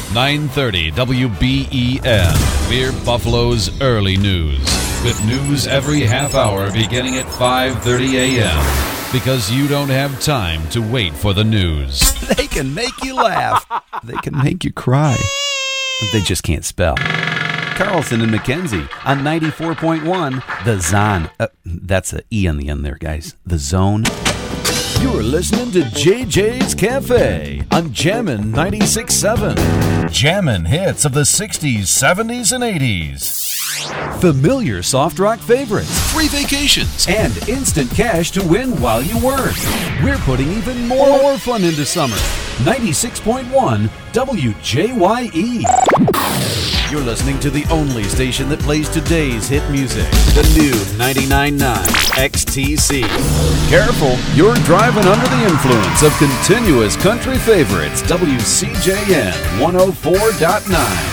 930 WBEN. We're Buffalo's early news, with news every half hour beginning at 5:30 a.m. Because you don't have time to wait for the news. They can make you laugh. They can make you cry. They just can't spell. Carlson and McKenzie on 94.1 The Zone. That's an E on the end there, guys. The Zone. You're listening to JJ's Cafe on Jammin' 96.7. Jammin' hits of the 60s, 70s, and 80s. Familiar soft rock favorites. Free vacations. And instant cash to win while you work. We're putting even more fun into summer. 96.1 WJYE. You're listening to the only station that plays today's hit music. The new 99.9 XTC. Careful, you're driving under the influence of continuous country favorites. WCJN 104.9.